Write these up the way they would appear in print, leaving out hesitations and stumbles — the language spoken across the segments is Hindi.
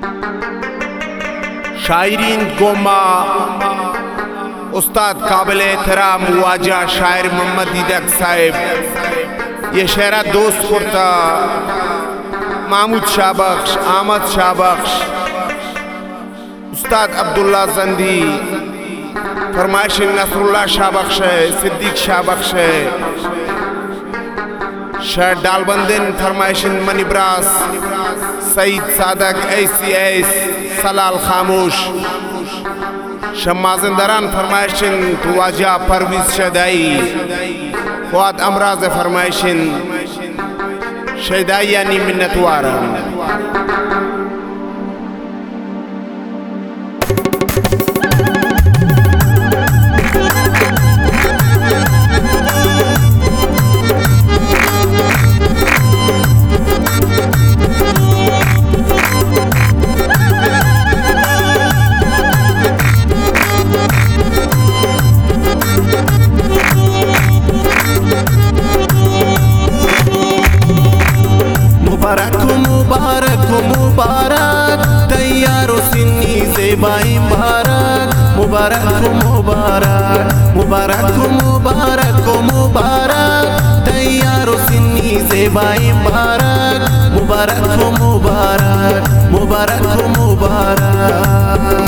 शायरीन गोमा उस्ताद काबिल एहतराम वाजा शायर मोहम्मद दीदक साहिब ये शेरा दोस्त कुर्ता महमूद शाहबख्श अहमद शाहबख्श उस्ताद अब्दुल्ला जंदी फरमाइश नसरुल्लाह शाहबख्श है सिद्दीक शाहबख्श है शहर डालबंदिन फरमाइश मनिब्रास सईद सादक ACS सलाल खामोश शम्माजंदरान फरमाइशिन वाजा परवीज शदाई फुआद अमराज फरमाइशिन शदाई यानी मिन्नतवारा मुबारक मुबारक मुबारक मुबारक मुबारक तैयारो सिन्नी ज़ेबाई मुबारक मुबारक मुबारक मुबारक मुबारक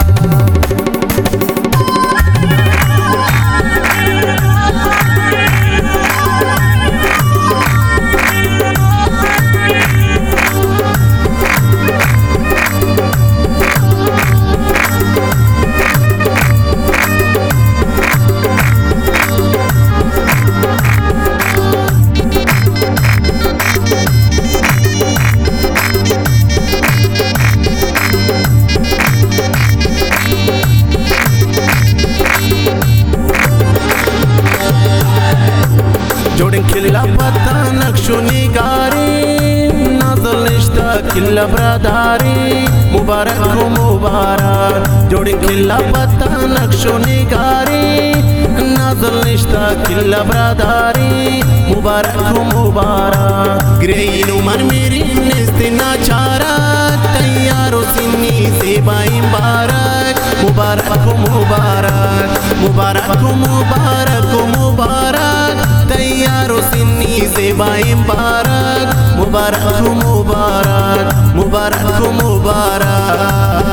खिल्ला पता नक्शो निगारी नाज़ल निश्ता खिल्ला ब्रादारी मुबारक हो मुबारक जोड़ी खिल्ला पता नक्शो निगारी नाज़ल निश्ता खिल्ला ब्रादारी मुबारक हो मुबारक ग्रेइनु मन मेरी निस्तिना चारा तैयारो सिन्नी ज़ेबाई मुबारक मुबारक हो मुबारक मुबारक हो मुबारक हो मुबारक तैयारो सिन्नी ज़ेबाई मुबारक मुबारक मुबारक मुबारक मुबारक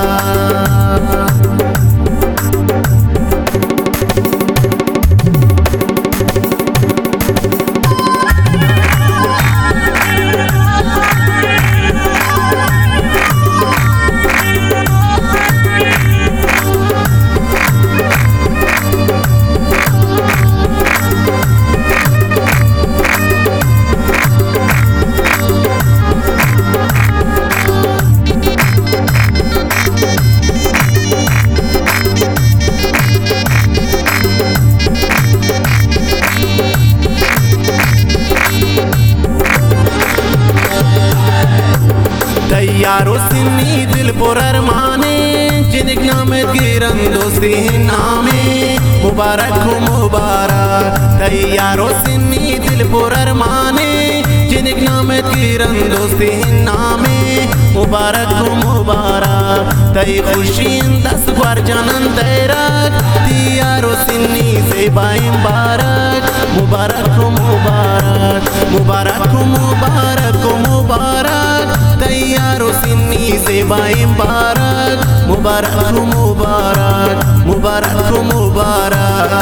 तैयारो सिन्नी दिल पर अरमाने जिनक नामत गिरन दोस्ती नामे मुबारक हो मुबारक तैयारो सिन्नी दिल पर अरमाने जिनक नामत गिरन दोस्ती नामे मुबारक हो मुबारक तई खुशी दस बार जानन तैरक तैयारो सिन्नी ज़ेबाई मुबारक मुबारक हो मुबारक मुबारक हो मुबारक हो मुबारक तैयारो सिन्नी ज़ेबाई मुबारक मुबारक हो मुबारक मुबारक हो मुबारक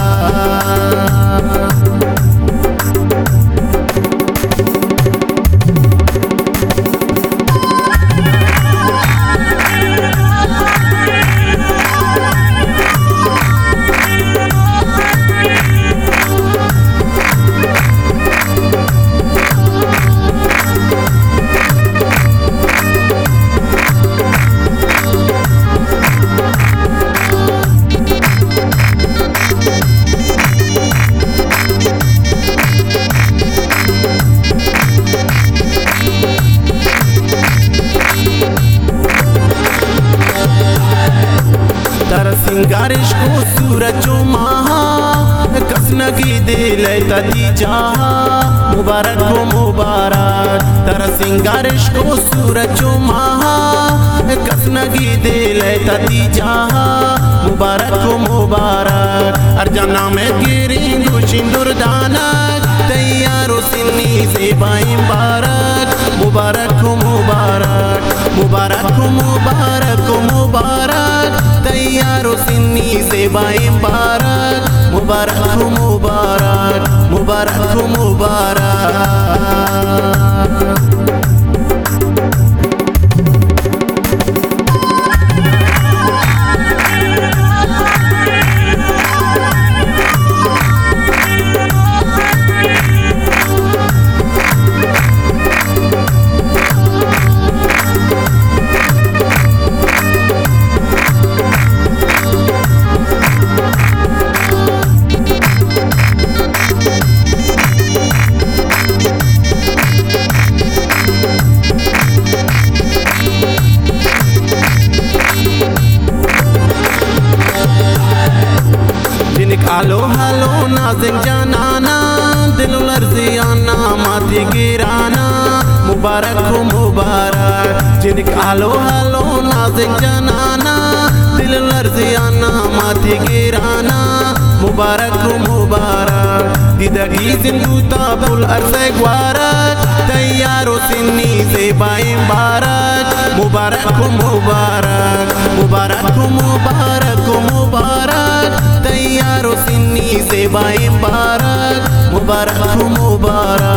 सिंगारिश को सूरज महा कसनगी दिल तदी जहा मुबारक हो मुबारक तर सिंगारिश को सूरज महा जिंदगी दिल ततीजा मुबारक मुबारक अर्जना में गिरिंगु सिंदूर दानक तैयारो सिन्नी ज़ेबाई मुबारक मुबारक मुबारक मुबारक मुबारक मुबारक तैयारो सिन्नी ज़ेबाई मुबारक मुबारक मुबारक मुबारक मुबारक हालो हालो नाज़िक जानाना दिल लर्जियाना माथे गिराना मुबारक मुबारक जिनक हालो हालो नाज़िक जानाना दिल लर्जियाना माथे गिराना मुबारक मुबारक दिदगी जिंदूता पुल अरसे ग्वारक तैयारो सिन्नी ज़ेबाई मुबारक मुबारक मुबारक मुबारक मुबारक मुबारक तैयारो सिन्नी ज़ेबाई मुबारक मुबारक मुबारक